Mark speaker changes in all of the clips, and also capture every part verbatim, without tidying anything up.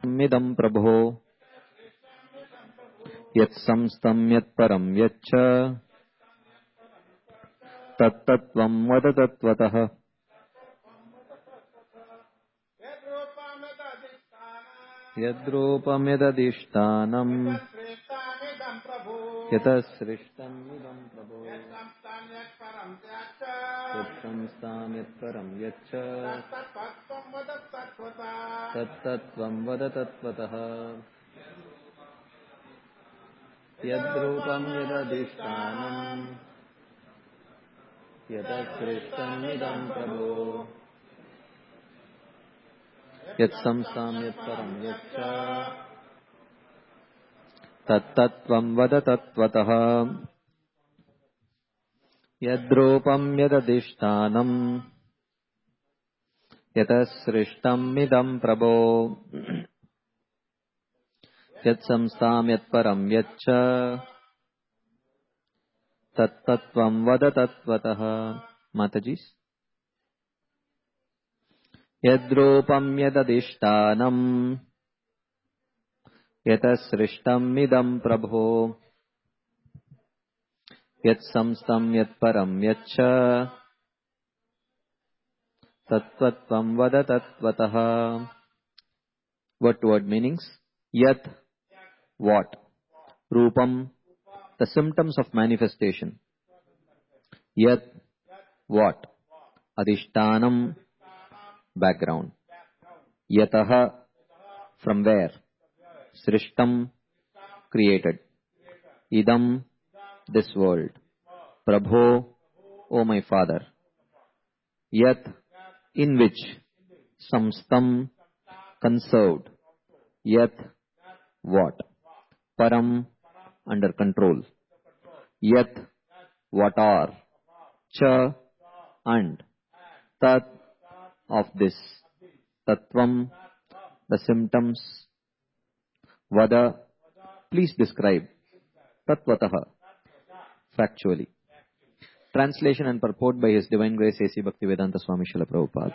Speaker 1: midam prabho yat samstam yat param yaccha tat tattvam vada tatvatah yadrupam yadadishtanam yatasrishtam midam prabho yat samstam yat param yaccha tat tattvam vada tatvatah yadrupam yadadishtanam yatasrishtam midam prabho yat samstam yat param yaccha tat tattvam vada tatvatah yadrupam yadadishtanam yatasrishtam midam prabho yat samstam yat param yaccha tat tattvam vada tatvatah. Matajis. Yadrupam yadadishtanam yatasrishtam midam prabho yat samstam yat param yaccha tattvatvam vada tatvatah. What word meanings? Yat, what? Rupam, the symptoms of manifestation. Yat, what? Adishtanam, background. Yataha, from where? Srishtam, created. Idam, this world. Prabho, O my Father. Yat, in which? Samstam, conserved. Yat, what? Param, under control. Yat, what are? Cha, and. Tat, of this. Tattvam, the symptoms. Vada, please describe. Tatvataha, factually. Translation and purport by His Divine Grace A C Bhaktivedanta Swami Srila Prabhupada.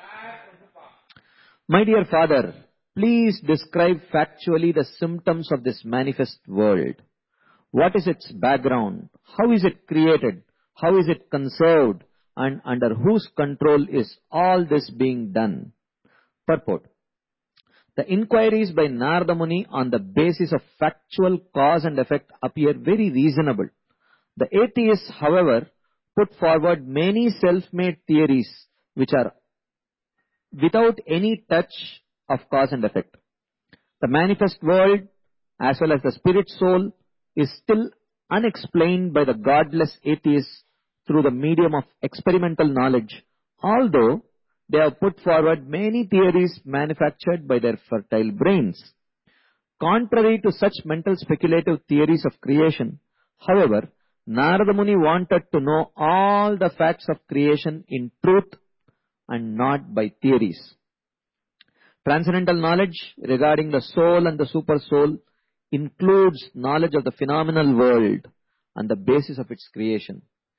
Speaker 1: My dear Father, please describe factually the symptoms of this manifest world. What is its background? How is it created? How is it conserved? And under whose control is all this being done? Purport. The inquiries by Narada Muni on the basis of factual cause and effect appear very reasonable. The atheists, however, put forward many self-made theories which are without any touch of cause and effect. The manifest world, as well as the spirit soul, is still unexplained by the godless atheists through the medium of experimental knowledge, although they have put forward many theories manufactured by their fertile brains. Contrary to such mental speculative theories of creation, however, Narada Muni wanted to know all the facts of creation in truth and not by theories. Transcendental knowledge regarding the soul and the super soul includes knowledge of the phenomenal world and the basis of its creation.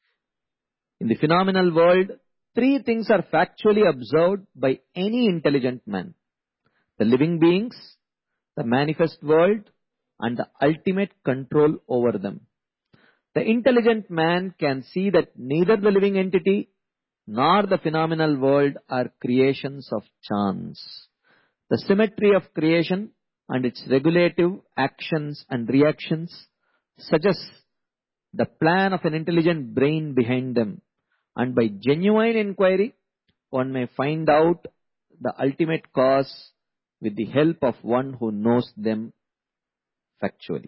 Speaker 1: In the phenomenal world, three things are factually observed by any intelligent man: the living beings, the manifest world, and the ultimate control over them. The intelligent man can see that neither the living entity nor the phenomenal world are creations of chance. The symmetry of creation and its regulative actions and reactions suggests the plan of an intelligent brain behind them, and by genuine inquiry, one may find out the ultimate cause with the help of one who knows them factually.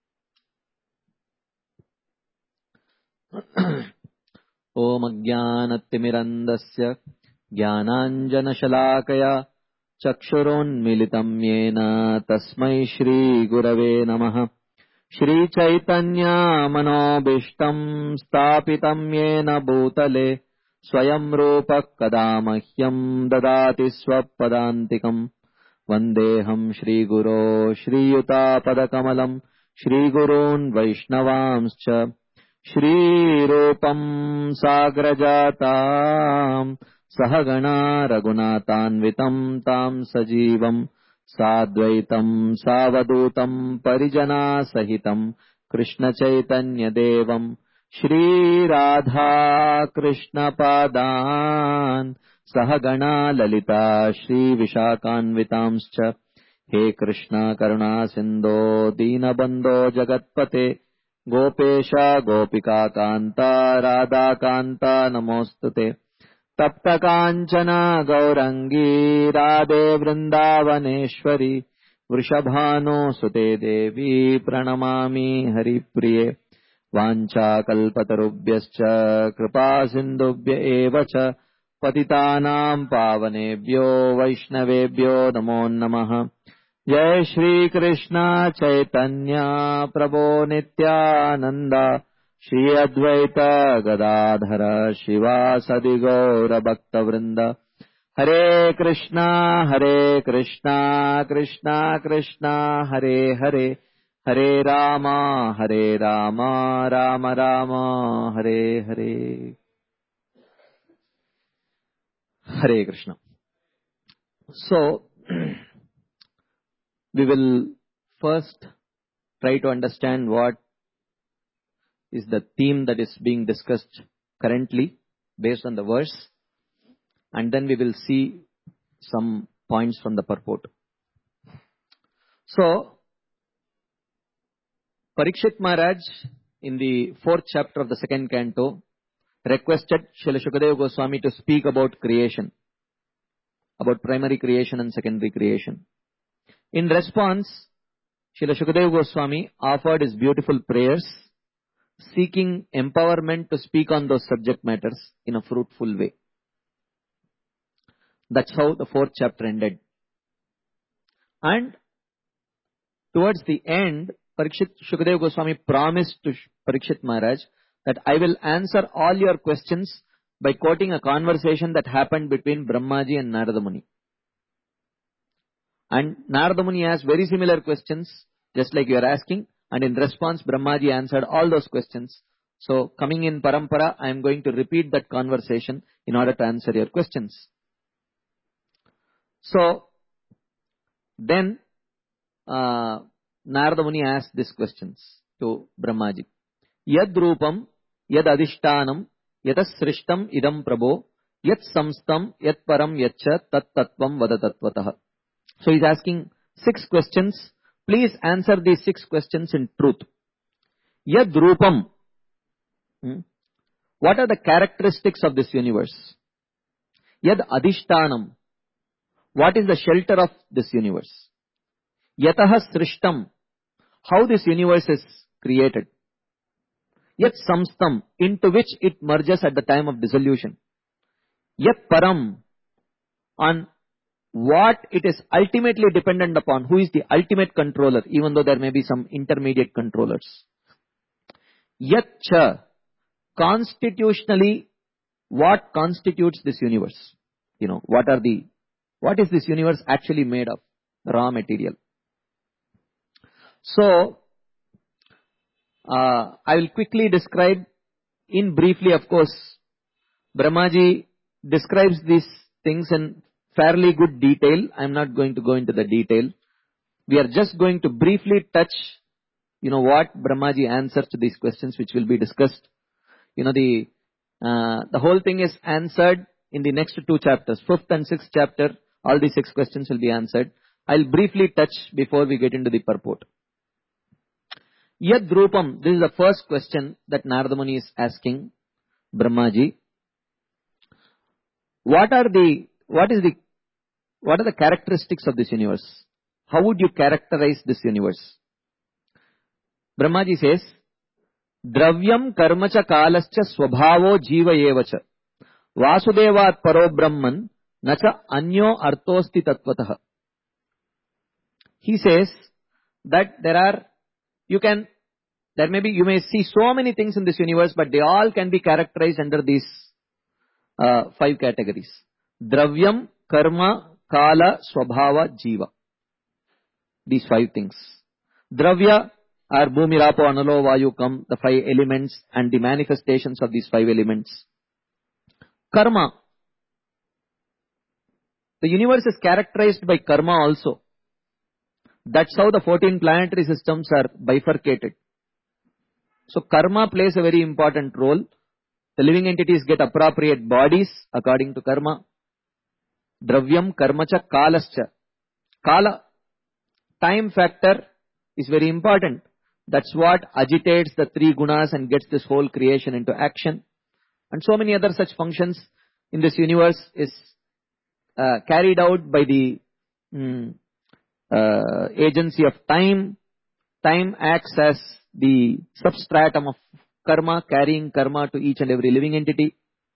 Speaker 1: Om Ajnanatimmirandasya Jnananjanashalakaya Chakshuronmilitam Yena Tasmai Shri Gurave Namaha. Shri Chaitanya Manobishtam Stapitam Yena Bhutale Swayam Rupa Kadamahyam Dadati Swapadantikam Vandeham Shri Guru Shri Yuta Padakamalam Shri Gurun Vaishnavamscha Shri Rupam Sagrajatam Sahagana Raghunathanvitam Tam Sajivam Sadvaitam Savadutam Parijana Sahitam Krishna Chaitanya Devam Shri Radha Krishna Padan Sahagana Lalita Shri Vishakanvitamscha He Krishna Karuna Sindho Dinabandho Jagatpate Gopesha Gopika Kanta Radha Kanta Namostute Tapta Kanchana Gaurangi Radhe Vrindavaneshwari Vrishabhano Sute Devi Pranamami Haripriye Vancha Kalpatarubhyascha Kripa Sindhubhya Evacha Patitanam Pavanebhyo Vaishnavebhyo Namo Namaha Jai Shri Krishna Chaitanya Prabhu Nityananda Shri Advaita Gadadhara Shivasadi Gaura Bhakta Vrinda Hare Krishna Hare Krishna Krishna Krishna Hare Hare Hare Rama Hare Rama Rama Rama Hare Hare Hare Krishna. So, we will first try to understand what is the theme that is being discussed currently based on the verse, and then we will see some points from the purport. So, Parikshit Maharaj in the fourth chapter of the second canto requested Srila Shukadeva Goswami to speak about creation, about primary creation and secondary creation. In response, Srila Shukadeva Goswami offered his beautiful prayers, seeking empowerment to speak on those subject matters in a fruitful way. That's how the fourth chapter ended. And towards the end, Parikshit Shukadeva Goswami promised to Parikshit Maharaj that I will answer all your questions by quoting a conversation that happened between Brahmaji and Narada Muni. And Narada Muni asked very similar questions, just like you are asking. And in response, Brahmaji answered all those questions. So, coming in Parampara, I am going to repeat that conversation in order to answer your questions. So, then uh, Narada Muni asked these questions to Brahmaji. Yad Rupam, Yad Adhishtanam, Yatas Srishtam Idam Prabho, Yat Samstam, Yat Param Yatcha, Tat Tattvam Vadatatvataha. So, he is asking six questions. Please answer these six questions in truth. Yad Rupam. Hmm? What are the characteristics of this universe? Yad Adhishtanam. What is the shelter of this universe? Yataha Srishtam. How this universe is created. Yat Samstam. Into which it merges at the time of dissolution. Yat Param. On what it is ultimately dependent upon, who is the ultimate controller, even though there may be some intermediate controllers. Yatcha, constitutionally, what constitutes this universe? You know, what are the, what is this universe actually made of? The raw material. So, uh, I will quickly describe, in briefly of course, Brahmaji describes these things in fairly good detail. I am not going to go into the detail. We are just going to briefly touch, you know, what Brahmaji answers to these questions, which will be discussed. You know, the uh, the whole thing is answered in the next two chapters. Fifth and sixth chapter, all these six questions will be answered. I'll briefly touch before we get into the purport. Yad Rupam, this is the first question that Narada Muni is asking Brahmaji. What are the, what is the What are the characteristics of this universe? How would you characterize this universe? Brahmaji says, Dravyam karmacha kalascha swabhavo jiva yevacha Vasudevat paro brahman nacha anyo arthosti tattvataha. He says that there are, you can, there may be, you may see so many things in this universe, but they all can be characterized under these uh, five categories. Dravyam, karma, Kala, Swabhava, Jiva. These five things. Dravya are Bhumi, Rapo, Analo, Vayu, Kam, the five elements and the manifestations of these five elements. Karma. The universe is characterized by karma also. That's how the fourteen planetary systems are bifurcated. So karma plays a very important role. The living entities get appropriate bodies according to karma. Dravyam, karmacha, kalascha. Kala, time factor is very important. That's what agitates the three gunas and gets this whole creation into action. And so many other such functions in this universe is uh, carried out by the mm, uh, agency of time. Time acts as the substratum of karma, carrying karma to each and every living entity.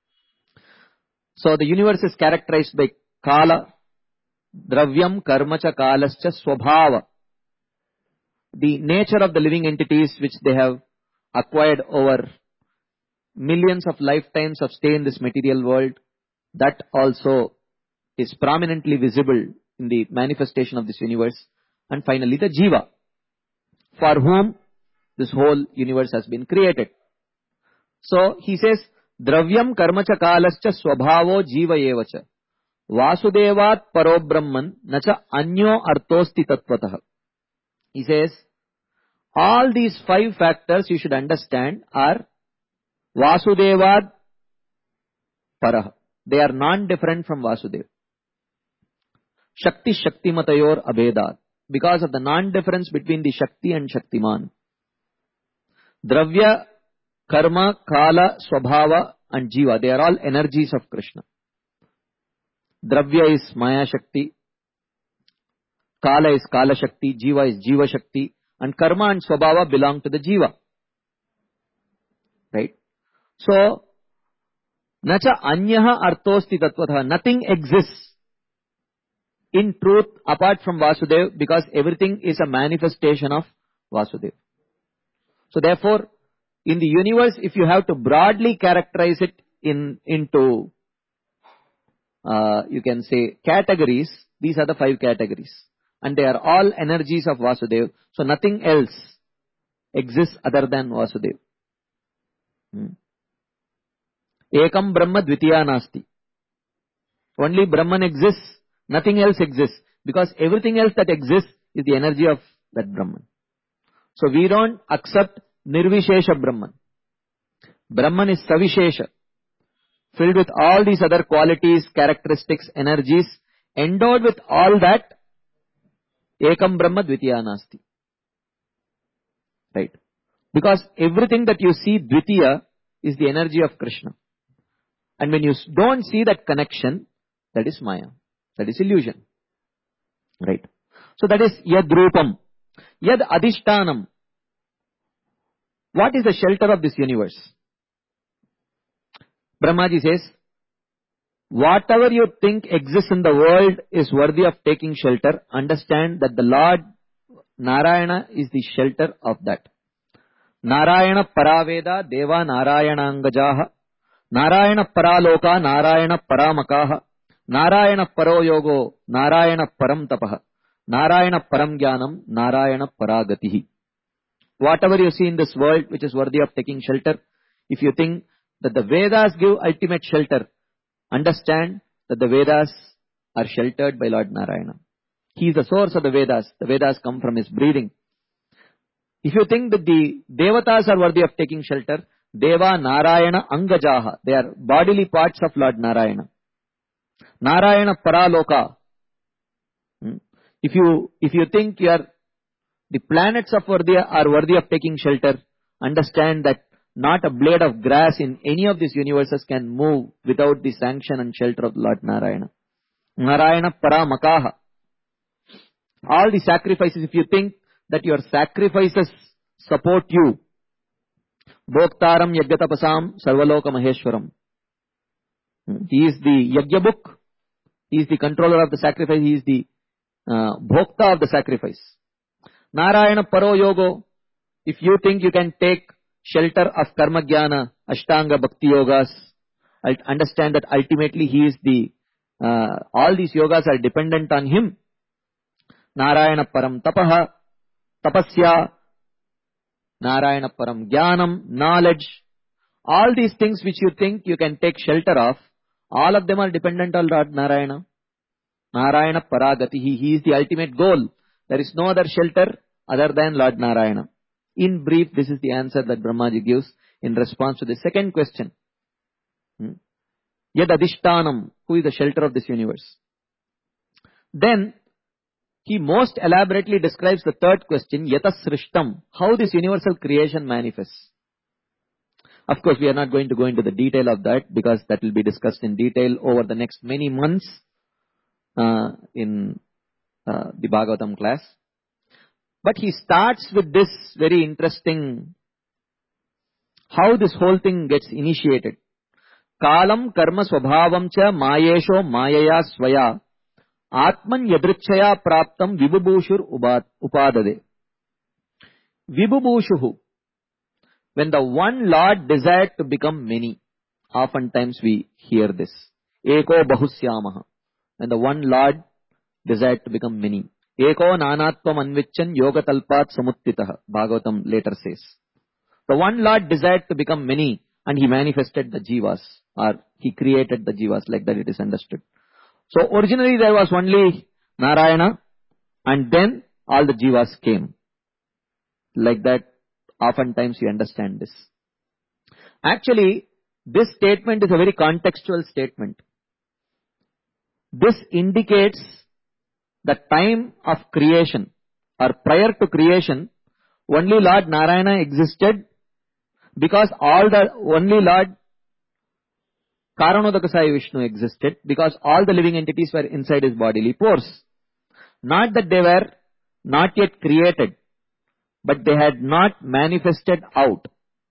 Speaker 1: So the universe is characterized by kala, dravyam, karmacha, kalascha, swabhava. The nature of the living entities which they have acquired over millions of lifetimes of stay in this material world, that also is prominently visible in the manifestation of this universe. And finally the jiva, for whom this whole universe has been created. So he says, dravyam karmacha kalascha swabhavo jiva evacha vasudevat paro brahman nacha anyo arthosti tatvatah. He says, all these five factors you should understand are Vasudevad Parah. They are non-different from Vasudev. Shakti Shaktimatayor Abhedat. Because of the non-difference between the Shakti and Shaktiman. Dravya, Karma, Kala, Swabhava and Jiva. They are all energies of Krishna. Dravya is Maya Shakti. Kala is Kala Shakti. Jiva is Jiva Shakti. And Karma and Swabhava belong to the Jiva. Right? So, nacha anyaha arthosti tattvatha. Nothing exists in truth apart from Vasudev, because everything is a manifestation of Vasudev. So therefore, in the universe, if you have to broadly characterize it in into, uh, you can say, categories, these are the five categories. And they are all energies of Vasudev. So nothing else exists other than Vasudev. Hmm. Ekam Brahma Dvitiya Nasti. Only Brahman exists, nothing else exists. Because everything else that exists is the energy of that Brahman. So we don't accept Nirvishesha Brahman. Brahman is Savishesha, filled with all these other qualities, characteristics, energies, endowed with all that. Ekam Brahma Dvitiya Nasti. Right? Because everything that you see Dvitiya is the energy of Krishna. And when you don't see that connection, that is Maya. That is illusion. Right? So that is Yad Rupam. Yad Adhishtanam. What is the shelter of this universe? Brahmaji says, whatever you think exists in the world is worthy of taking shelter. Understand that the Lord Narayana is the shelter of that. Narayana Paraveda Deva Narayana Angajaha. Narayana Paraloka Narayana Paramakaha. Narayana Paroyogo Narayana Param Tapaha. Narayana Param Jnanam Narayana Paragatihi. Whatever you see in this world which is worthy of taking shelter, if you think that the Vedas give ultimate shelter, understand that the Vedas are sheltered by Lord Narayana. He is the source of the Vedas. The Vedas come from his breathing. If you think that the Devatas are worthy of taking shelter, Deva Narayana Angajaha. They are bodily parts of Lord Narayana. Narayana Paraloka. Hmm? If you, if you think you are, the planets of worthy are worthy of taking shelter, understand that not a blade of grass in any of these universes can move without the sanction and shelter of Lord Narayana. Narayana Paramakaha. All the sacrifices, if you think that your sacrifices support you, Bhoktaram Yajnatapasam Sarvaloka Maheshwaram. He is the Yajna book. He is the controller of the sacrifice. He is the uh, Bhokta of the sacrifice. Narayana Paro Yogo. If you think you can take shelter of Karma Jnana, Ashtanga Bhakti Yogas, understand that ultimately he is the, uh, all these yogas are dependent on him. Narayana Param Tapaha, Tapasya, Narayana Param Jnanam, knowledge. All these things which you think you can take shelter of, all of them are dependent on Lord Narayana. Narayana Paragati, he, he is the ultimate goal. There is no other shelter other than Lord Narayana. In brief, this is the answer that Brahmaji gives in response to the second question. Hmm? Yad Adhishtanam, who is the shelter of this universe? Then, he most elaborately describes the third question, Yata Srishtam, how this universal creation manifests. Of course, we are not going to go into the detail of that because that will be discussed in detail over the next many months uh, in uh, the Bhagavatam class. But he starts with this very interesting, how this whole thing gets initiated. Kalam karma swabhavam cha mayesho mayaya swaya atman yadrichaya praptam vibhubushur upadade. Vibhubushuhu. When the one Lord desired to become many, oftentimes we hear this. Eko bahusyamaha. When the one Lord desired to become many. Eko nanatvam anvichan yoga talpat samuttitaha. Bhagavatam later says. The one Lord desired to become many and he manifested the jivas, or he created the jivas, like that it is understood. So originally there was only Narayana and then all the jivas came. Like that. Oftentimes we understand this. Actually, this statement is a very contextual statement. This indicates the time of creation, or prior to creation, only Lord Narayana existed because all the, only Lord Karanodakasaya Vishnu existed because all the living entities were inside his bodily pores. Not that they were not yet created, but they had not manifested out.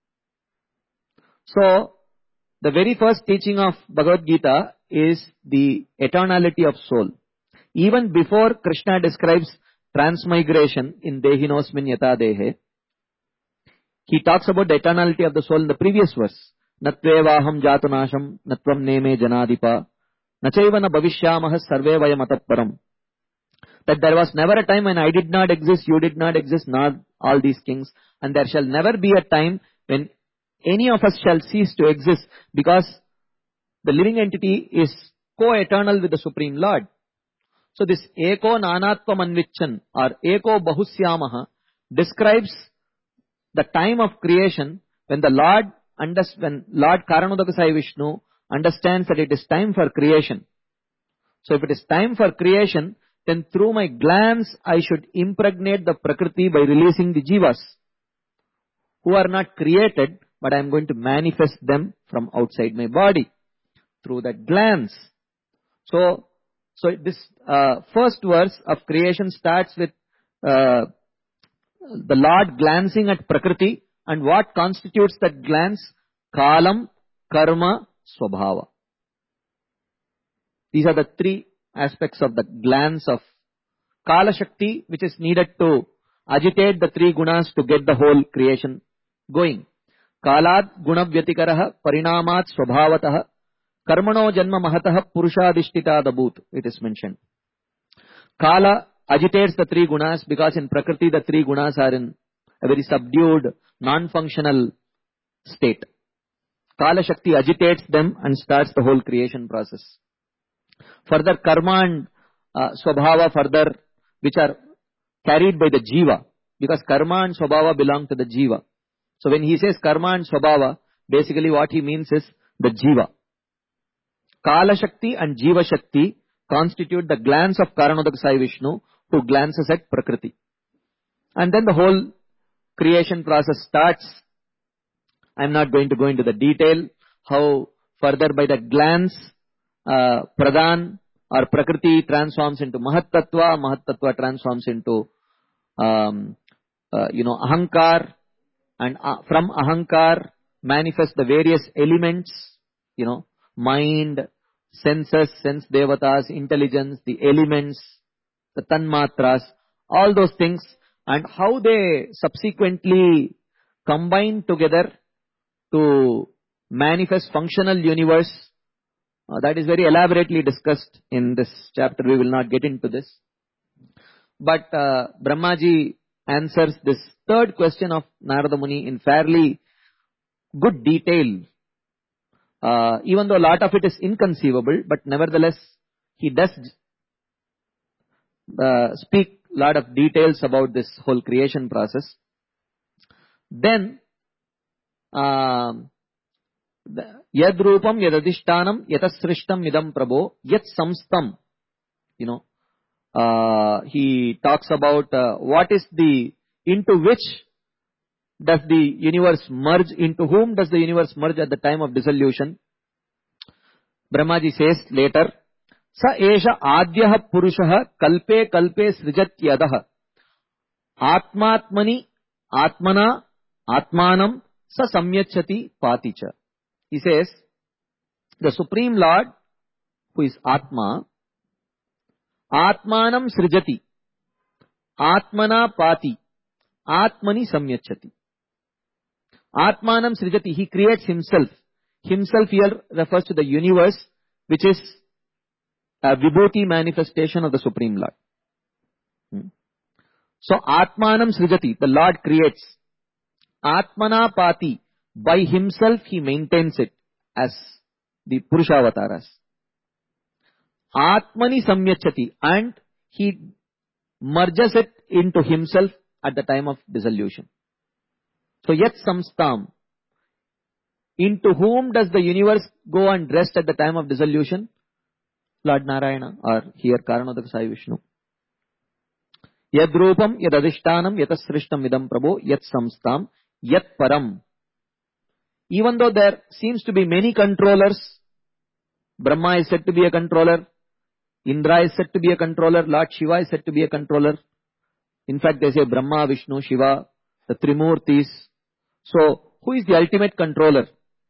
Speaker 1: So, the very first teaching of Bhagavad Gita is the eternality of soul. Even before Krishna describes transmigration in Dehinosmin Yata Dehe, he talks about the eternality of the soul in the previous verse. Natvevaham jatunasham natvam neme janadipa nachayvana bhavishyamah sarve vayam atapparam. That there was never a time when I did not exist, you did not exist, nor all these kings. And there shall never be a time when any of us shall cease to exist, because the living entity is co-eternal with the Supreme Lord. So this Eko Nanatvam Anvichan or Eko Bahusyamaha describes the time of creation when the Lord, when Lord Karanodakasaya Vishnu understands that it is time for creation. So if it is time for creation, then through my glance I should impregnate the Prakriti by releasing the jivas, who are not created, but I am going to manifest them from outside my body through that glance. So, so this uh, first verse of creation starts with uh, the Lord glancing at Prakriti, and what constitutes that glance? Kalam, Karma, Swabhava. These are the three aspects of the glance of Kala Shakti, which is needed to agitate the three gunas to get the whole creation going. Kalat gunavyatikaraha parinamat swabhavataha karmano janma mahataha purushadishtita dabut, it is mentioned. Kala agitates the three gunas because in Prakriti the three gunas are in a very subdued, non-functional state. Kala Shakti agitates them and starts the whole creation process. Further, karma and uh, swabhava further, which are carried by the jiva, because karma and swabhava belong to the jiva. So when he says karma and swabhava, basically what he means is the jiva. Kala Shakti and Jiva Shakti constitute the glance of Karanodakasaya Vishnu, who glances at Prakriti. And then the whole creation process starts. I am not going to go into the detail how further by the glance Uh, Pradhan or Prakriti transforms into Mahat Tattva, Mahat Tattva transforms into um, uh, you know Ahankar, and uh, from Ahankar manifest the various elements, you know, mind, senses, sense devatas, intelligence, the elements, the tanmatras, all those things, and how they subsequently combine together to manifest functional universe. Uh, that is very elaborately discussed in this chapter. We will not get into this. But uh, Brahmaji answers this third question of Narada Muni in fairly good detail. Uh, even though a lot of it is inconceivable, but nevertheless, he does uh, speak lot of details about this whole creation process. Then, um, yad rupam yad adhishtanam yatasrishtam idam prabho yat samstam. You know, uh, he talks about uh, what is the, into which does the universe merge, into whom does the universe merge at the time of dissolution. Brahmaji says later, Sa esha adyah purushah kalpe kalpe srijatyadaha atmatmani atmana atmanam sa samyachati paticha. He says, the Supreme Lord, who is Atma, Atmanam srijati, Atmana pati, Atmani samyachati. Atmanam srijati, he creates himself. Himself here refers to the universe, which is a vibhuti manifestation of the Supreme Lord. Hmm. So, Atmanam srijati, the Lord creates. Atmana pati, by himself he maintains it as the Purushavataras. Atmani samyachati, and he merges it into himself at the time of dissolution. So, yat samstam, into whom does the universe go and rest at the time of dissolution? Lord Narayana, or here Karanodaka Sai Vishnu. Yad rupam yad adhishtanam yatasrishtam idam prabho yat samstam yat param. Even though there seems to be many controllers, Brahma is said to be a controller, Indra is said to be a controller, Lord Shiva is said to be a controller. In fact, they say Brahma, Vishnu, Shiva, the Trimurtis. So, who is the ultimate controller?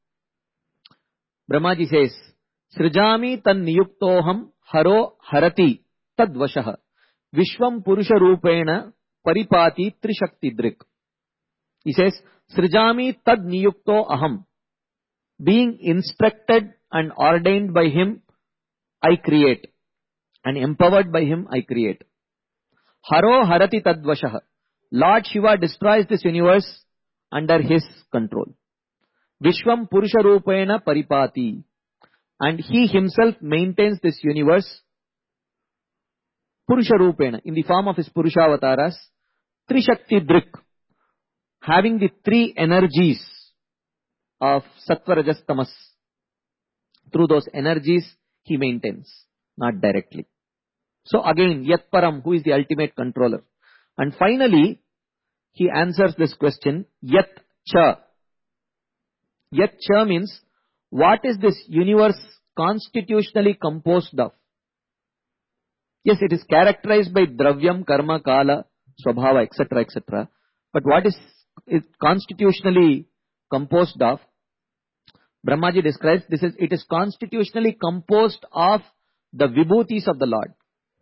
Speaker 1: Brahmaji says, Srijami tan niyuktoham haro harati tadvashah vishvam purusha rupena paripati trishakti drik. He says, Srijami tad niyukto aham. Being instructed and ordained by him, I create. And empowered by him, I create. Haro harati tadvashah. Lord Shiva destroys this universe under his control. Vishwam purusha rupena paripati. And he himself maintains this universe purusha rupena, in the form of his Purushavataras, Trishakti Drik, having the three energies of Sattva, Rajas, Tamas. Through those energies, he maintains, not directly. So again, Yat Param, who is the ultimate controller. And finally, he answers this question, Yat Cha. Yat Cha means, what is this universe constitutionally composed of? Yes, it is characterized by Dravyam, Karma, Kala, Swabhava, et cetera, et cetera. But what is it constitutionally composed of? Brahmaji describes this is, it is constitutionally composed of the Vibhutis of the Lord.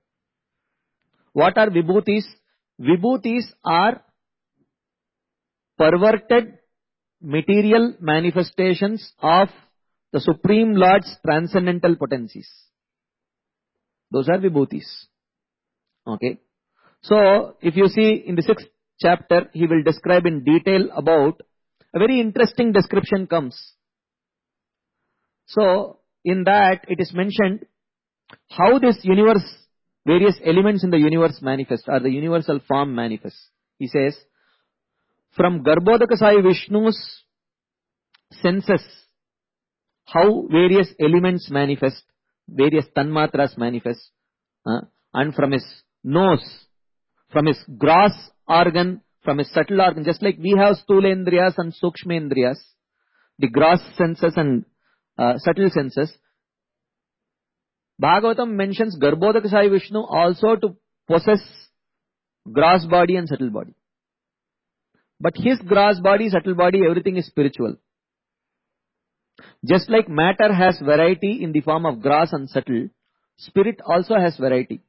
Speaker 1: What are Vibhutis? Vibhutis are perverted material manifestations of the Supreme Lord's transcendental potencies. Those are Vibhutis. Okay. So, if you see in the sixth chapter, he will describe in detail about, a very interesting description comes. So, in that it is mentioned how this universe, various elements in the universe manifest, or the universal form manifests. He says, from Garbhodaka Sai Vishnu's senses, how various elements manifest, various tanmatras manifest, uh, and from his nose, from his gross organ, from his subtle organ, just like we have Sthula Indriyas and Sukshma Indriyas, the gross senses and uh, subtle senses. Bhagavatam mentions Garbhodaka Sai Vishnu also to possess gross body and subtle body. But his gross body, subtle body, everything is spiritual. Just like matter has variety in the form of gross and subtle, spirit also has variety.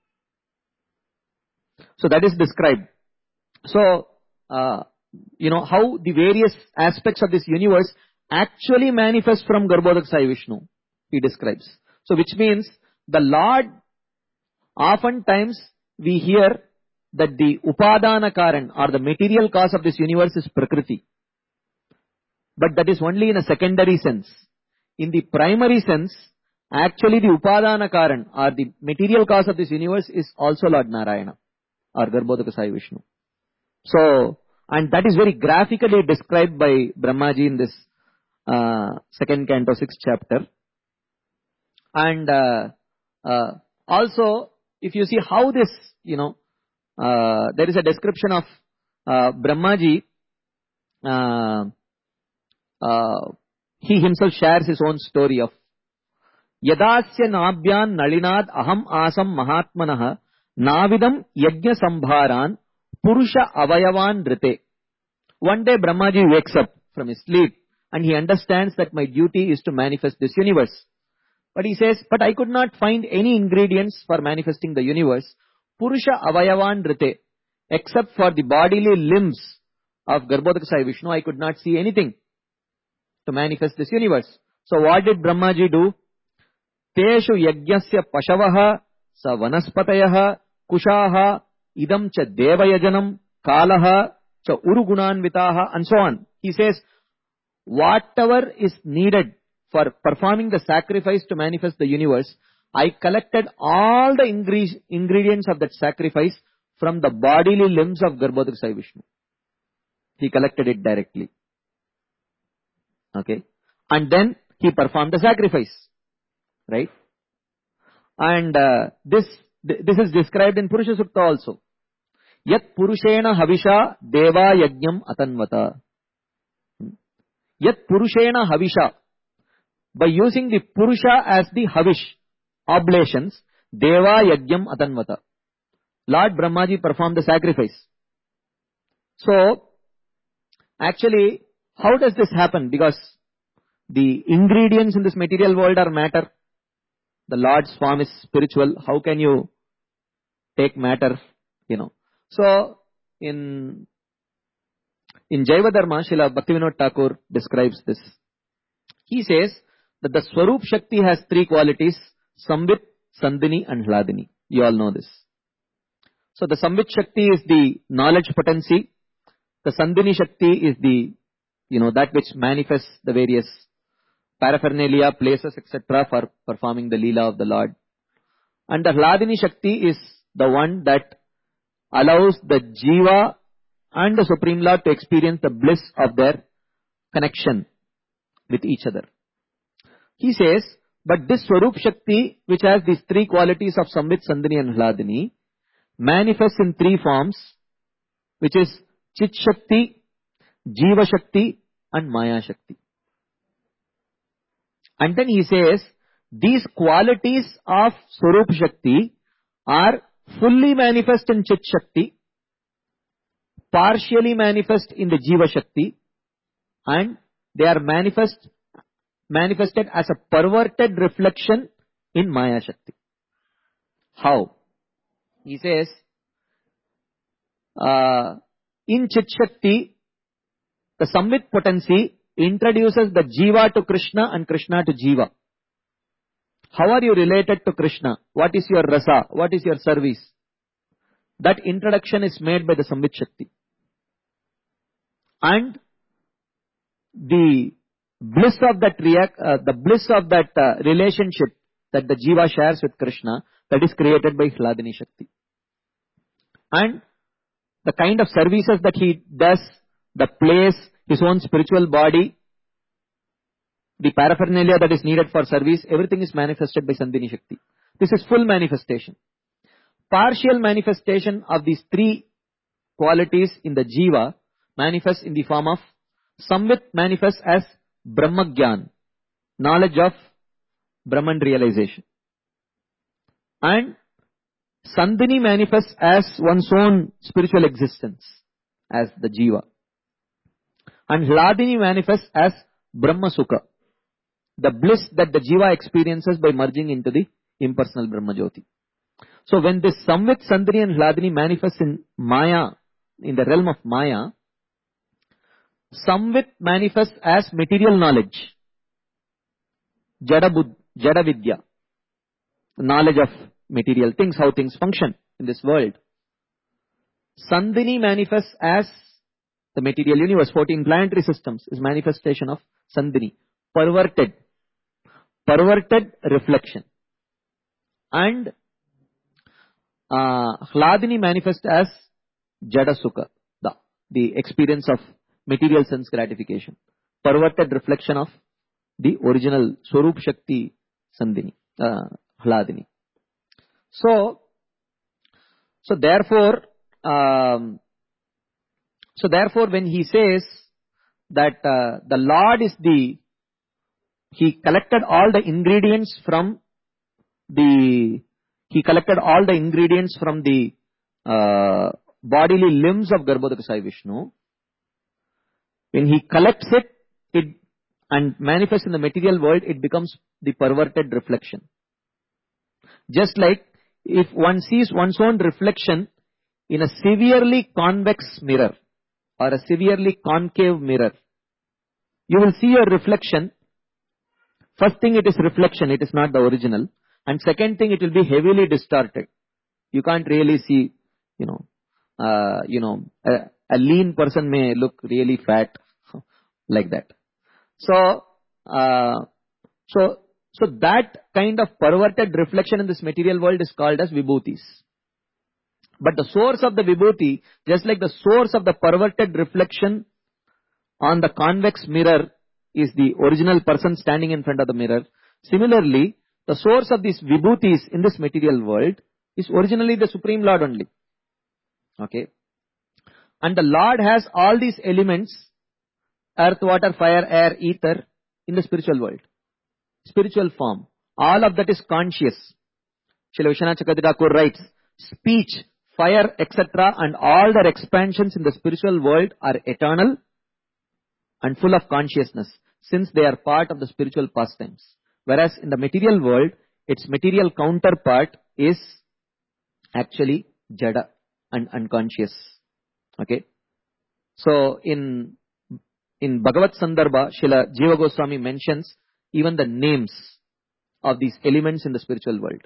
Speaker 1: So that is described. So, uh, you know, how the various aspects of this universe actually manifest from Garbhodaka Sai Vishnu, he describes. So which means, the Lord, oftentimes we hear that the Upadana Karan, or the material cause of this universe, is Prakriti. But that is only in a secondary sense. In the primary sense, actually the Upadana Karan, or the material cause of this universe, is also Lord Narayana. or Garbhodaka Sai Vishnu. So, and that is very graphically described by Brahmaji in this uh, second canto, sixth chapter. And uh, uh, also, if you see how this, you know, uh, there is a description of uh, Brahmaji. Uh, uh, he himself shares his own story of Yadasya nabhyan nalinad aham asam mahatmanah navidam yajna sambharan purusha avayavan rite. One day Brahmaji wakes up from his sleep and he understands that my duty is to manifest this universe. But he says, but I could not find any ingredients for manifesting the universe. Purusha avayavan rite. Except for the bodily limbs of Garbhodaka Sai Vishnu, I could not see anything to manifest this universe. So what did Brahmaji do? Teshu yajnasya pashavaha sa vanaspatayaha kushaha idam cha devayajanam kalaha cha urugunanvitaha and so on. He says, whatever is needed for performing the sacrifice to manifest the universe, I collected all the ingre- ingredients of that sacrifice from the bodily limbs of Garbhodaka Sai Vishnu. He collected it directly. Okay. And then he performed the sacrifice. Right? And uh, this this is described in Purusha Sukta also. Yat Purushena Havisha Deva Yajnam Atanvata. Yat Purushena Havisha. By using the Purusha as the Havish, oblations, Deva Yajnam Atanvata. Lord Brahmaji performed the sacrifice. So, actually, how does this happen? Because the ingredients in this material world are matter. The Lord's form is spiritual. How can you take matter, you know? So, in, in Jaiva Dharma, Srila Bhaktivinoda Thakur describes this. He says that the Swarup Shakti has three qualities, Samvit, Sandhini and Hladini. You all know this. So, the Samvit Shakti is the knowledge potency. The Sandhini Shakti is the, you know, that which manifests the various paraphernalia, places, et cetera for performing the Leela of the Lord. And the Hladini Shakti is the one that allows the Jiva and the Supreme Lord to experience the bliss of their connection with each other. He says, but this Swarup Shakti, which has these three qualities of Samvit, Sandhini and Hladini, manifests in three forms, which is Chit Shakti, Jiva Shakti and Maya Shakti. And then he says, these qualities of Swarup Shakti are fully manifest in Chit Shakti, partially manifest in the Jiva Shakti, and they are manifest, manifested as a perverted reflection in Maya Shakti. How? He says, uh, in Chit Shakti, the Samvit potency introduces the Jiva to Krishna and Krishna to Jiva. How are you related to Krishna? What is your rasa? What is your service? That introduction is made by the Samvit Shakti. And the bliss of that react, uh, the bliss of that uh, relationship that the Jiva shares with Krishna, that is created by Hladini Shakti. And the kind of services that he does, the place, his own spiritual body, the paraphernalia that is needed for service, everything is manifested by Sandhini Shakti. This is full manifestation. Partial manifestation of these three qualities in the Jiva manifests in the form of Samvit manifests as Brahmagyan, knowledge of Brahman realization. And Sandhini manifests as one's own spiritual existence, as the Jiva. And Hladini manifests as Brahma Sukha, the bliss that the Jiva experiences by merging into the impersonal Brahma Jyoti. So when this Samvit, Sandhini and Hladini manifests in Maya, in the realm of Maya, Samvit manifests as material knowledge, Jada, Bud, Jada Vidya, knowledge of material things, how things function in this world. Sandhini manifests as the material universe, fourteen planetary systems is manifestation of Sandhini, perverted, perverted reflection. And uh, Hladini manifests as Jada Sukha, the, the experience of material sense gratification, perverted reflection of the original Swarup Shakti Sandhini, uh, Hladini. So, so therefore, um, so therefore, when he says that uh, the Lord is the, he collected all the ingredients from the, he collected all the ingredients from the uh, bodily limbs of Garbhodaka Sai Vishnu. When he collects it, it and manifests in the material world, it becomes the perverted reflection. Just like if one sees one's own reflection in a severely convex mirror or a severely concave mirror, you will see your reflection. First thing, it is reflection, it is not the original. And second thing, it will be heavily distorted. You can't really see, you know, uh, you know, a, a lean person may look really fat like that. So, uh, so, so that kind of perverted reflection in this material world is called as vibhutis. But the source of the vibhuti, just like the source of the perverted reflection on the convex mirror is the original person standing in front of the mirror. Similarly, the source of these vibhutis in this material world is originally the Supreme Lord only. Okay. And the Lord has all these elements, earth, water, fire, air, ether, in the spiritual world. Spiritual form. All of that is conscious. Srila Vishwanath Chakravarti Thakur writes, speech, fire, et cetera and all their expansions in the spiritual world are eternal and full of consciousness, since they are part of the spiritual pastimes. Whereas in the material world, its material counterpart is actually Jada and unconscious. Okay. So in, in Bhagavad Sandarbha, Srila Jiva Goswami mentions even the names of these elements in the spiritual world.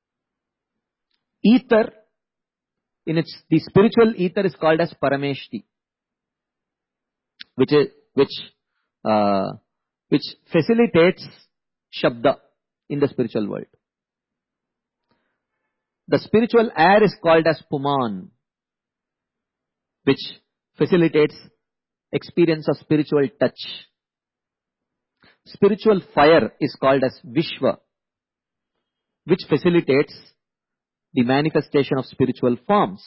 Speaker 1: Ether, in its, the spiritual ether is called as Parameshti, which is, which, uh, which facilitates Shabda in the spiritual world. The spiritual air is called as Puman, which facilitates experience of spiritual touch. Spiritual fire is called as Vishwa, which facilitates the manifestation of spiritual forms.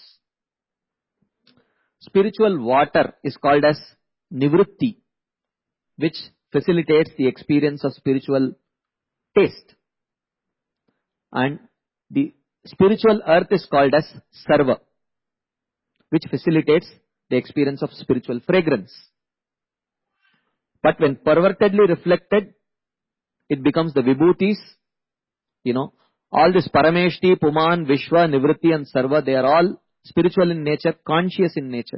Speaker 1: Spiritual water is called as Nivritti, which facilitates the experience of spiritual taste. And the spiritual earth is called as Sarva, which facilitates the experience of spiritual fragrance. But when pervertedly reflected, it becomes the vibhutis, you know, all this Parameshti, Puman, Vishwa, Nivritti and Sarva, they are all spiritual in nature, conscious in nature.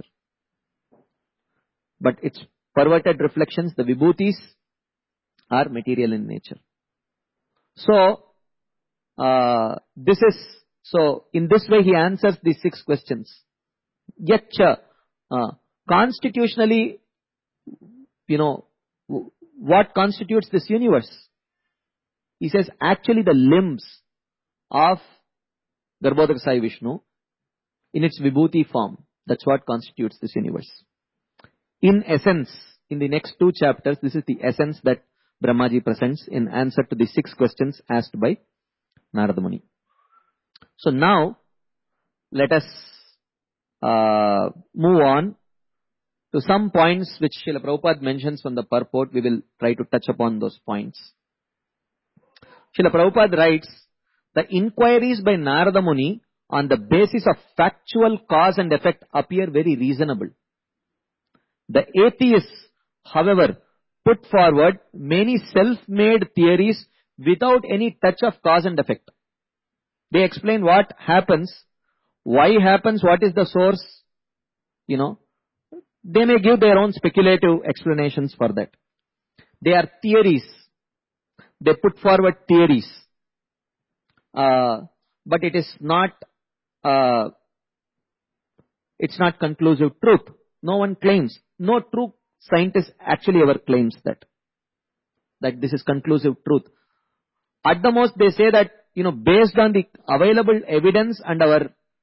Speaker 1: But its perverted reflections, the vibhutis, are material in nature. So, uh, this is, so in this way he answers these six questions. Yatcha, uh, constitutionally, you know, what constitutes this universe? He says actually the limbs of Garbhodaka Sai Vishnu in its vibhuti form. That's what constitutes this universe. In essence, in the next two chapters, this is the essence that Brahmaji presents in answer to the six questions asked by Narada Muni. So now, let us uh, move on to some points which Srila Prabhupada mentions from the purport. We will try to touch upon those points. Srila Prabhupada writes, the inquiries by Narada Muni on the basis of factual cause and effect appear very reasonable. The atheists, however, put forward many self-made theories without any touch of cause and effect. They explain what happens, why happens, what is the source, you know. They may give their own speculative explanations for that. They are theories. They put forward theories. Uh, but it is not, uh, it's not conclusive truth. No one claims, no true scientist actually ever claims that, that this is conclusive truth. At the most they say that, you know, based on the available evidence and our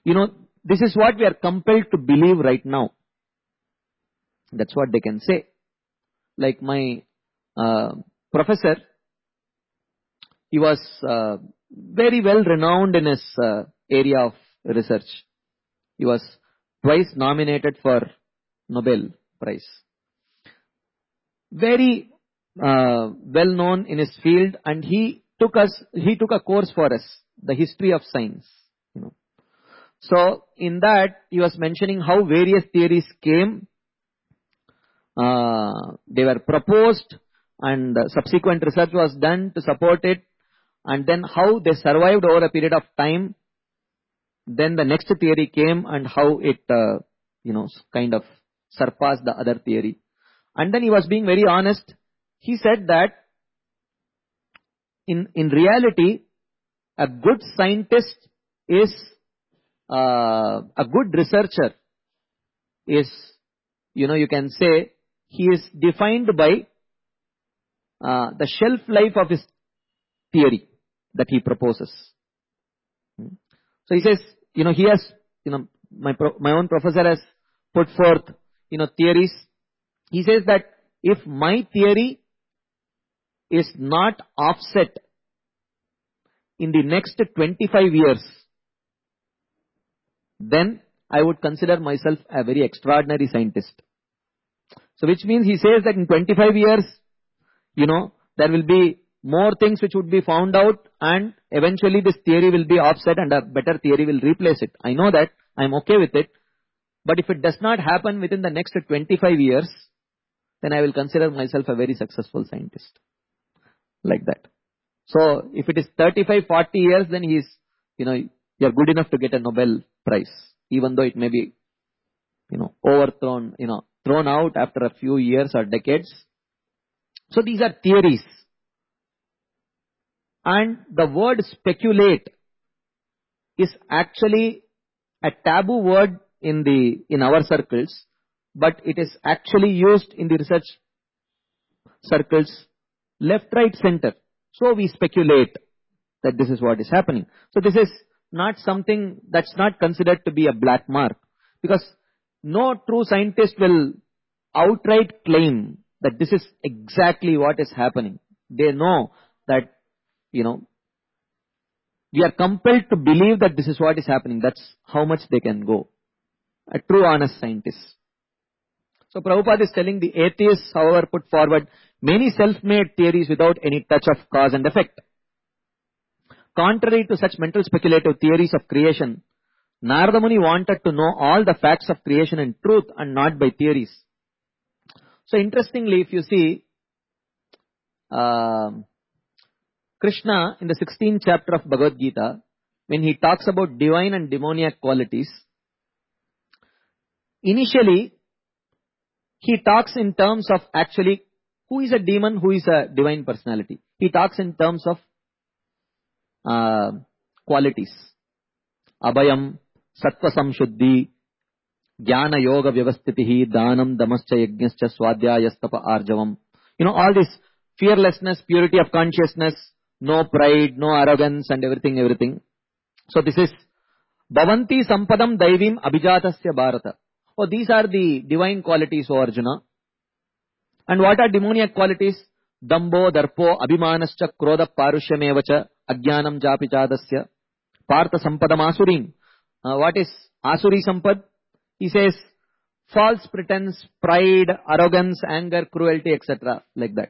Speaker 1: you know, this is what we are compelled to believe right now. That's what they can say. Like my uh, professor, he was uh, very well renowned in his uh, area of research. He was twice nominated for Nobel Prize. Very uh, well known in his field, and he took us. He took a course for us, the history of science. You know, so in that he was mentioning how various theories came, uh, they were proposed, and subsequent research was done to support it, and then how they survived over a period of time. Then the next theory came, and how it, uh, you know, kind of surpassed the other theory. And then he was being very honest. He said that in, in reality, a good scientist is, uh, a good researcher is, you know, you can say he is defined by uh, the shelf life of his theory that he proposes. So he says, you know, he has, you know, my, pro, my own professor has put forth, you know, theories. He says that if my theory is not offset in the next twenty-five years, then I would consider myself a very extraordinary scientist. So which means he says that in twenty-five years, you know, there will be more things which would be found out, and eventually this theory will be offset and a better theory will replace it. I know that, I'm okay with it. But if it does not happen within the next twenty-five years, then I will consider myself a very successful scientist. Like that. So if it is thirty-five, forty years, then he is, you know, you are good enough to get a Nobel Prize, even though it may be, you know, overthrown, you know, thrown out after a few years or decades. So these are theories. And the word speculate is actually a taboo word in the, in our circles, but it is actually used in the research circles left, right, center. So we speculate that this is what is happening. So this is not something that's not considered to be a black mark, because no true scientist will outright claim that this is exactly what is happening. They know that, you know, we are compelled to believe that this is what is happening. That's how much they can go. A true honest scientist. So Prabhupada is telling the atheists, however, put forward many self-made theories without any touch of cause and effect. Contrary to such mental speculative theories of creation, Narada Muni wanted to know all the facts of creation in truth and not by theories. So interestingly, if you see, uh, Krishna in the sixteenth chapter of Bhagavad Gita, when he talks about divine and demoniac qualities, initially he talks in terms of actually who is a demon, who is a divine personality. He talks in terms of uh, qualities. Abhayam, Sattva Samshuddhi, Jnana Yoga Vyavastitihi, Dhanam, Damascha, Yajnascha, Swadhyayastapa, Arjavam. You know, all this fearlessness, purity of consciousness, no pride, no arrogance and everything, everything. So this is Bhavanti Sampadam Daivim Abhijatasya Bharata. Oh, these are the divine qualities, O Arjuna. And what are demoniac qualities? Dambo, Darpo, Abhimanascha, Krodha, Parushamevacha, Ajnanam Japi Chadasya, Partha Sampadam Asurim. Uh, what is Asuri Sampad? He says false pretense, pride, arrogance, anger, cruelty, et cetera. Like that.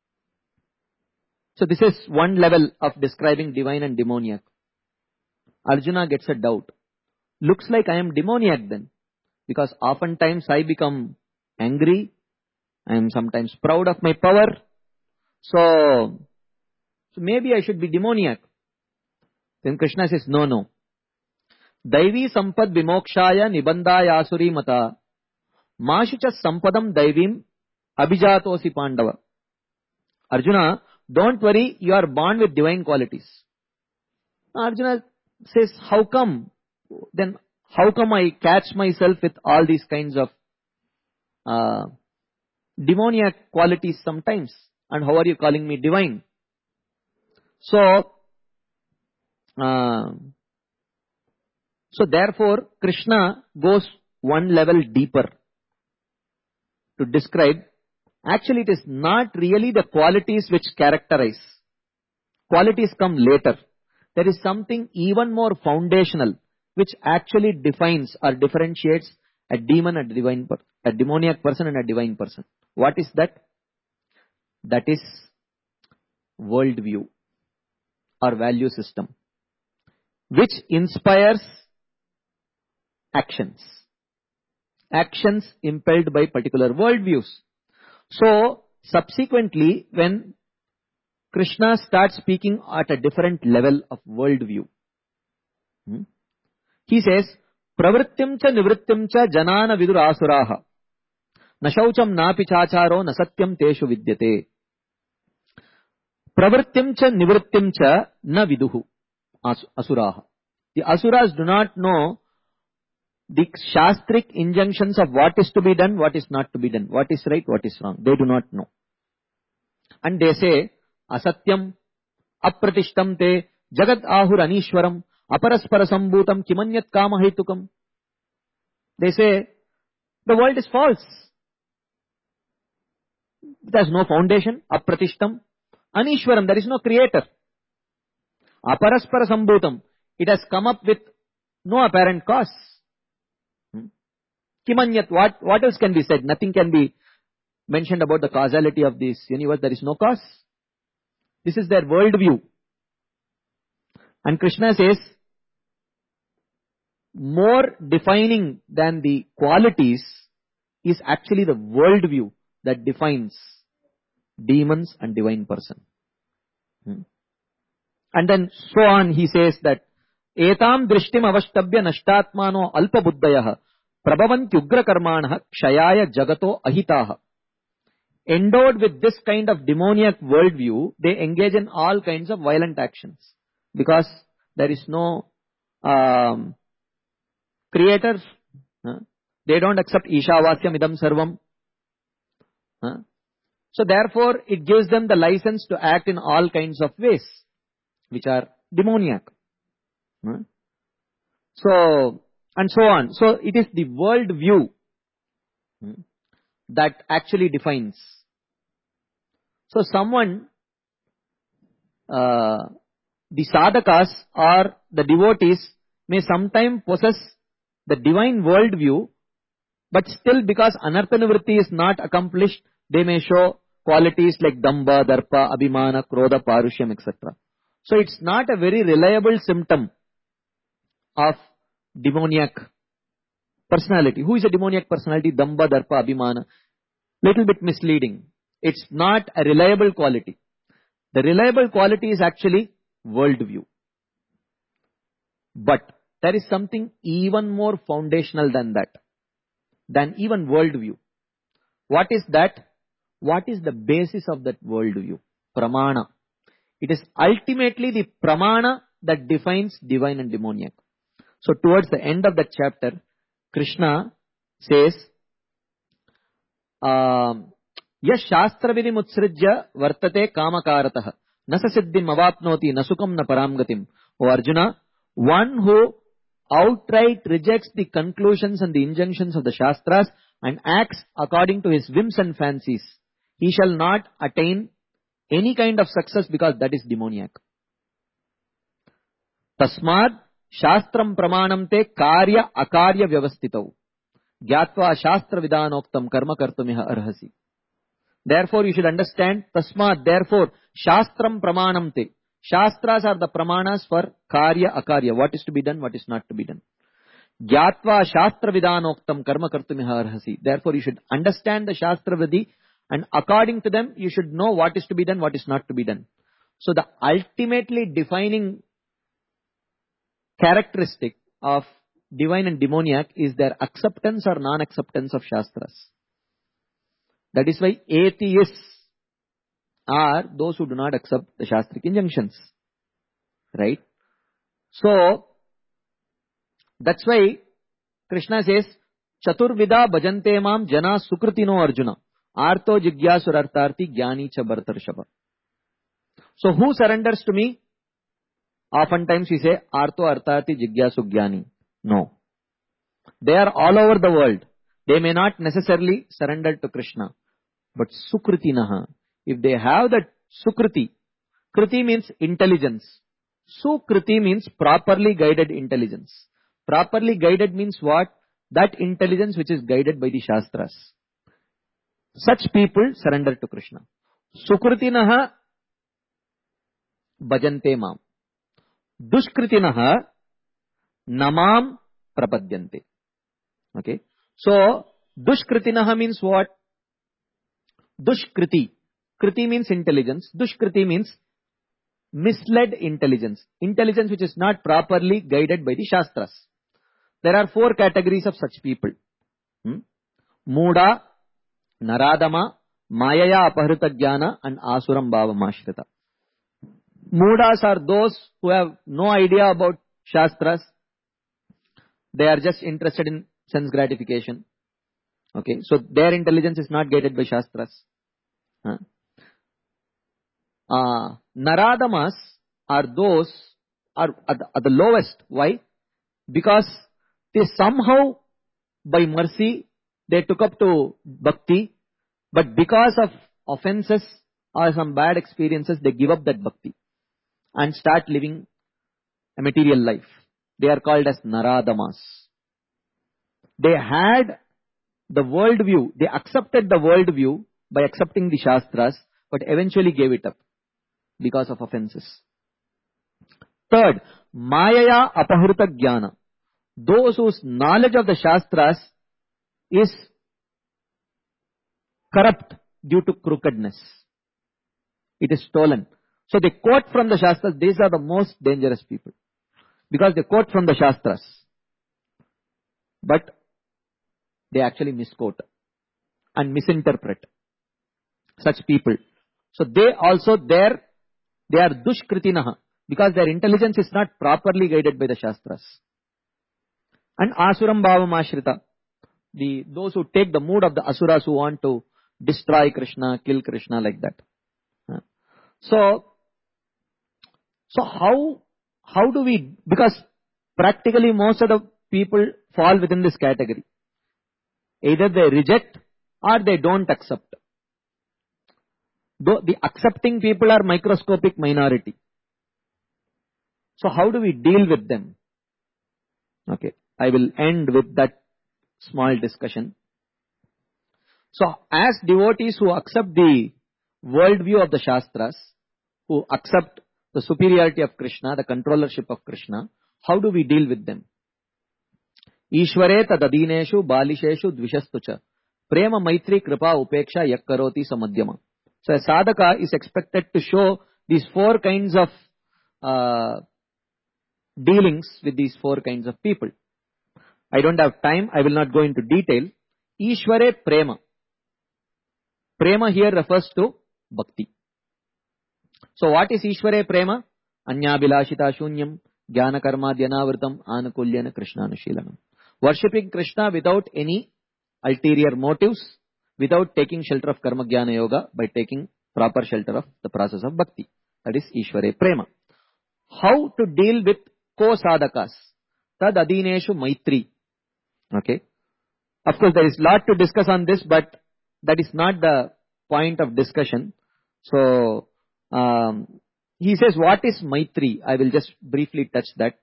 Speaker 1: So this is one level of describing divine and demoniac. Arjuna gets a doubt. Looks like I am demoniac then. Because oftentimes I become angry. I am sometimes proud of my power. So, so maybe I should be demoniac. Then Krishna says, no, no. Daivi sampad vimokshaya nibandaya asuri mata mashucha sampadam daivim abhijatosi pandava. Arjuna, don't worry, you are born with divine qualities. Arjuna says, how come? Then how come I catch myself with all these kinds of uh, demoniac qualities sometimes? And how are you calling me divine? So, uh, So therefore, Krishna goes one level deeper to describe, actually it is not really the qualities which characterize. Qualities come later. There is something even more foundational which actually defines or differentiates a demon and a divine, a demoniac person and a divine person. What is that? That is worldview or value system, which inspires actions. Actions impelled by particular worldviews. So, subsequently, when Krishna starts speaking at a different level of worldview, hmm, he says, Pravrittim cha nivrittim cha janana vidur asuraha. Nashaucham napi chacharo nasatyam teshu vidyate. Pravrittim cha nivrittim cha na viduhu asuraha. The asuras do not know the shastric injunctions of what is to be done, what is not to be done, what is right, what is wrong. They do not know. And they say, asatyam, apratishtam te, jagat ahur anishwaram, aparaspara sambhutam, kimanyat kama hetukam. They say, the world is false. It has no foundation, apratishtam, anishwaram, there is no creator. Aparaspara sambhutam, it has come up with no apparent cause. Kimanyat, what, what else can be said? Nothing can be mentioned about the causality of this universe. There is no cause. This is their worldview. And Krishna says, more defining than the qualities is actually the worldview that defines demons and divine person. Hmm. And then so on, he says that, Etam drishtim avashtabya nashtatmano alpa buddhayaha prabhavantyugra karmanaha kshayaya jagato ahitaha. Endowed with this kind of demoniac worldview, they engage in all kinds of violent actions. Because there is no um, creator. Huh? They don't accept Ishavasyam idam sarvam. Huh? So therefore, it gives them the license to act in all kinds of ways, which are demoniac. Huh? So, and so on. So it is the world view hmm, that actually defines. So someone, uh, the sadhakas or the devotees may sometimes possess the divine world view, but still because anartha nivritti is not accomplished, they may show qualities like damba, darpa, abhimana, krodha, parushyam, et cetera. So it's not a very reliable symptom of demoniac personality. Who is a demoniac personality? Damba, darpa, abhimana. Little bit misleading. It's not a reliable quality. The reliable quality is actually worldview. But there is something even more foundational than that, than even worldview. What is that? What is the basis of that worldview? Pramana. It is ultimately the pramana that defines divine and demoniac. So towards the end of that chapter, Krishna says, Yash shastra vidhi mutsrijya vartate kamakaratah nasa siddhim avapnoti nasukam na paramgatim. O Arjuna, one who outright rejects the conclusions and the injunctions of the shastras and acts according to his whims and fancies, he shall not attain any kind of success because that is demoniac. Tasmad shastram pramanam te karya akarya vyavastitau gyatva shastra vidanoktam karma kartumiha arhasi. Therefore you should understand, tasmad, therefore, shastram pramanam te. Shastras are the pramanas for karya akarya, what is to be done, what is not to be done. Gyatva shastra vidanoktam karma kartumiha arhasi. Therefore you should understand the shastra vidhi, and according to them you should know what is to be done, what is not to be done. So the ultimately defining characteristic of divine and demoniac is their acceptance or non-acceptance of shastras. That is why atheists are those who do not accept the shastric injunctions. Right? So, that's why Krishna says, Chaturvida bhajante mam jana sukritino Arjuna, arto jigyasur artarthi jnani cha bhartarshava. So, who surrenders to me? Oftentimes we say, arto artarthi jigyasu jnani. No. They are all over the world. They may not necessarily surrender to Krishna. But Sukritinaha, if they have that Sukriti, Kriti means intelligence. Sukriti means properly guided intelligence. Properly guided means what? That intelligence which is guided by the Shastras. Such people surrender to Krishna. Sukritinaha bhajante mam. Dushkritinaha namam prapadyante. Okay. So, Dushkritinaha means what? Dushkriti. Kriti means intelligence. Dushkriti means misled intelligence. Intelligence which is not properly guided by the Shastras. There are four categories of such people. Hmm? Muda, Naradama, Mayaya Apahrita Jnana and Asuram Bhava Mashrita. Mudas are those who have no idea about Shastras. They are just interested in sense gratification. Okay, so their intelligence is not guided by Shastras. Huh? Uh, Naradamas are those are at the, at the lowest. Why? Because they somehow, by mercy, they took up to bhakti, but because of offenses or some bad experiences, they give up that bhakti and start living a material life. They are called as Naradamas. They had the world view, they accepted the world view by accepting the Shastras, but eventually gave it up because of offenses. Third, Mayaya Apahrita Jnana. Those whose knowledge of the Shastras is corrupt due to crookedness. It is stolen. So they quote from the Shastras. These are the most dangerous people. Because they quote from the Shastras. But they actually misquote and misinterpret. Such people. So they also there, they are Dushkritinaha. Because their intelligence is not properly guided by the Shastras. And Asuram Bhava Mashrita. The, those who take the mood of the Asuras who want to destroy Krishna, kill Krishna like that. So, so how, how do we, because practically most of the people fall within this category. Either they reject or they don't accept. Though the accepting people are microscopic minority. So how do we deal with them? Okay, I will end with that small discussion. So as devotees who accept the worldview of the Shastras, who accept the superiority of Krishna, the controllership of Krishna, how do we deal with them? Ishvare tadadineshu balisheshu dvishastucha prema maitri kripa upeksha yakkaroti samadhyama. So a sadhaka is expected to show these four kinds of uh, dealings with these four kinds of people. I don't have time, I will not go into detail. Ishvare prema. Prema here refers to bhakti. So what is Ishvare prema? Anya bilashita shunyam, jnana karma dhyanavritam, anukulyana krishnanushilanam. Worshipping Krishna without any ulterior motives, without taking shelter of karma jnana yoga, by taking proper shelter of the process of bhakti. That is Ishvare prema. How to deal with ko-sadhakas? Tad adineshu maitri. Okay. Of course, there is a lot to discuss on this, but that is not the point of discussion. So, um, he says, what is Maitri? I will just briefly touch that.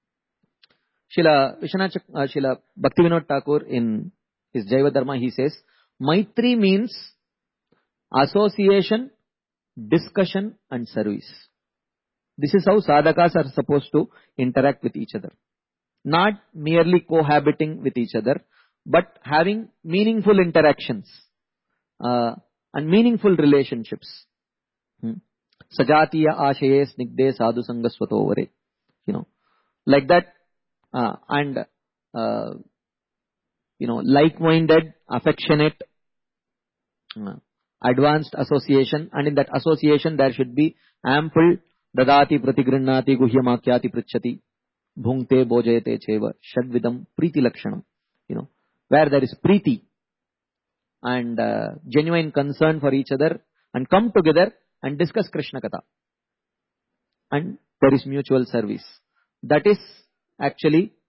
Speaker 1: Srila Vishwanath, uh, Srila Bhaktivinoda Thakur in his Jaiva Dharma, he says, Maitri means association, discussion and service. This is how sadhakas are supposed to interact with each other. Not merely cohabiting with each other, but having meaningful interactions uh, and meaningful relationships. Hmm. Sajatiya ashaye snigde sadhu sangasvato vare. You know, like that, uh, and uh, you know, like-minded, affectionate, uh, advanced association, and in that association there should be ample dadati pratigrinnati guhyamakyati pritchati bhungte bojayate cheva shadvidam priti lakshanam. You know, where there is priti and uh, genuine concern for each other, and come together and discuss Krishna Katha. And there is mutual service. That is actually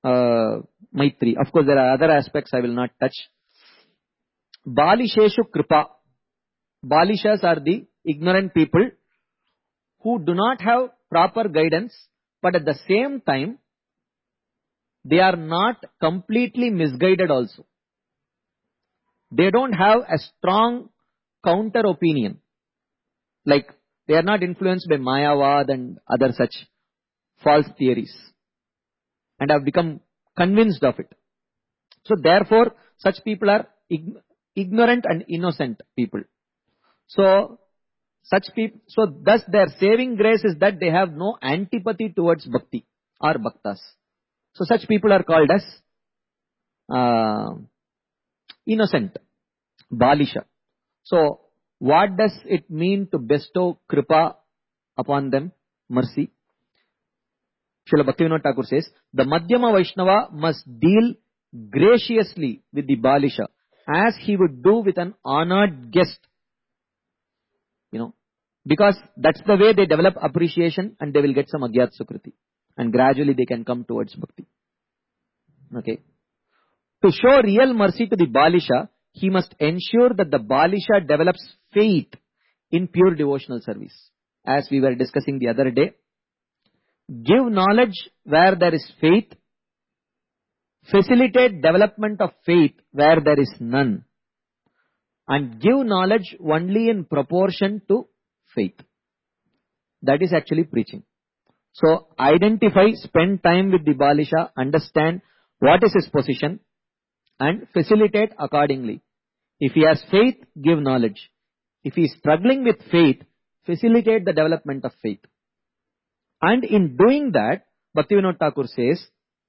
Speaker 1: uh, Maitri. Of course, there are other aspects I will not touch. Balisheshu Kripa. Balishas are the ignorant people who do not have proper guidance, but at the same time, they are not completely misguided also. They don't have a strong counter opinion. Like, they are not influenced by Mayavad and other such false theories and have become convinced of it. So therefore, such people are ig ignorant and innocent people. So, such people, so thus their saving grace is that they have no antipathy towards bhakti or bhaktas. So such people are called as uh, innocent, Balisha. So what does it mean to bestow kripa upon them, mercy? Srila Bhaktivinoda Thakur says, the Madhyama Vaishnava must deal graciously with the Balisha as he would do with an honored guest. You know, because that's the way they develop appreciation and they will get some Agyat Sukriti. And gradually they can come towards bhakti. Okay. To show real mercy to the Balisha, he must ensure that the Balisha develops faith in pure devotional service. As we were discussing the other day, give knowledge where there is faith, facilitate development of faith where there is none, and give knowledge only in proportion to faith. That is actually preaching. So, identify, spend time with the Balisha, understand what is his position, and facilitate accordingly. If he has faith, give knowledge. If he is struggling with faith, facilitate the development of faith. And in doing that, Bhaktivinoda Thakur says,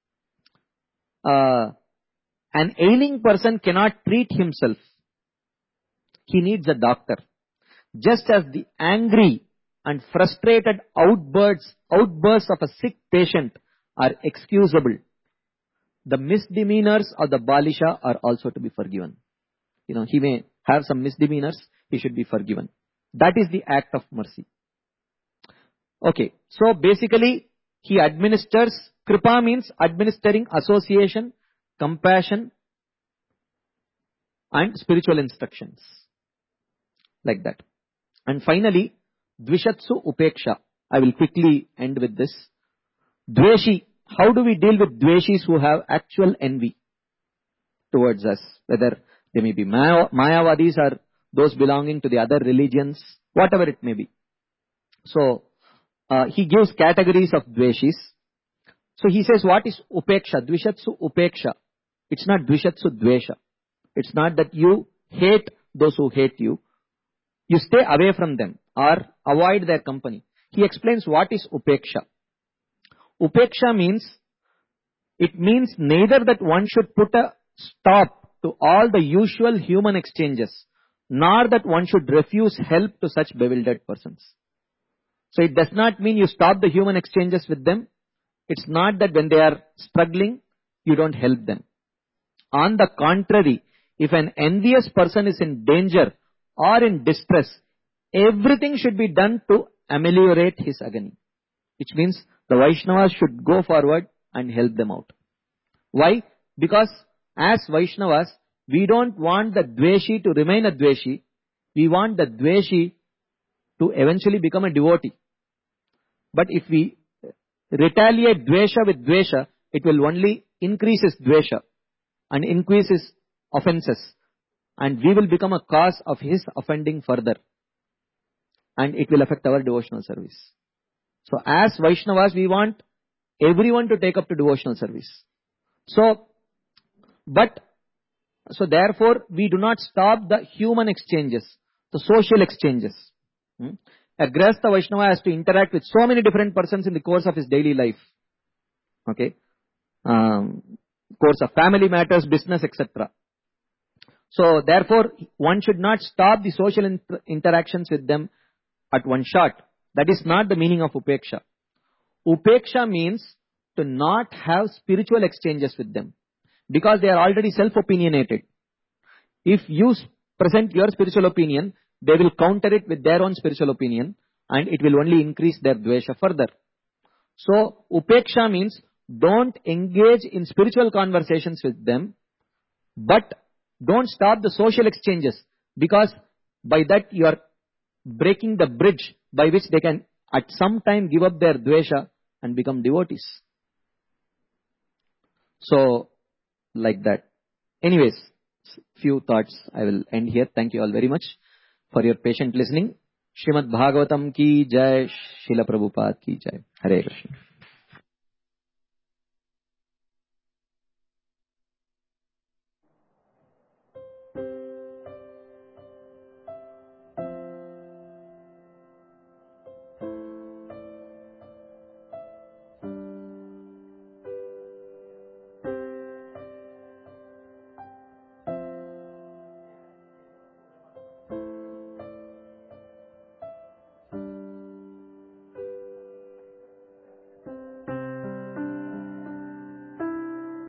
Speaker 1: uh, an ailing person cannot treat himself. He needs a doctor. Just as the angry and frustrated outbursts, outbursts of a sick patient are excusable, the misdemeanors of the Balisha are also to be forgiven. You know, he may have some misdemeanors, he should be forgiven. That is the act of mercy. Okay, so basically, he administers, kripa means administering association, compassion, and spiritual instructions. Like that. And finally, Dvishatsu Upeksha. I will quickly end with this. Dveshi. How do we deal with Dveshis who have actual envy towards us? Whether they may be Maya, Mayavadis or those belonging to the other religions, whatever it may be. So, uh, he gives categories of Dveshis. So he says, what is Upeksha? Dvishatsu Upeksha. It's not Dvishatsu Dvesha. It's not that you hate those who hate you. You stay away from them or avoid their company. He explains what is Upeksha. Upeksha means, it means neither that one should put a stop to all the usual human exchanges, nor that one should refuse help to such bewildered persons. So it does not mean you stop the human exchanges with them. It's not that when they are struggling, you don't help them. On the contrary, if an envious person is in danger or in distress, everything should be done to ameliorate his agony. Which means the Vaishnavas should go forward and help them out. Why? Because as Vaishnavas, we don't want the Dveshi to remain a Dveshi. We want the Dveshi to eventually become a devotee. But if we retaliate Dvesha with Dvesha, it will only increase his Dvesha and increase his offenses. And we will become a cause of his offending further. And it will affect our devotional service. So as Vaishnavas, we want everyone to take up to devotional service. So, but, so therefore, we do not stop the human exchanges, the social exchanges. Hmm? A Grihastha Vaishnava has to interact with so many different persons in the course of his daily life. Okay. Um, course of family matters, business, et cetera. So therefore, one should not stop the social inter interactions with them at one shot. That is not the meaning of Upeksha. Upeksha means to not have spiritual exchanges with them, because they are already self-opinionated. If you present your spiritual opinion, they will counter it with their own spiritual opinion, and it will only increase their dvesha further. So, Upeksha means don't engage in spiritual conversations with them, but don't stop the social exchanges, because by that you are breaking the bridge by which they can at some time give up their dvesha and become devotees. So, like that. Anyways, few thoughts I will end here. Thank you all very much for your patient listening. Srimad Bhagavatam ki jai, Srila Prabhupada ki jai. Hare Krishna.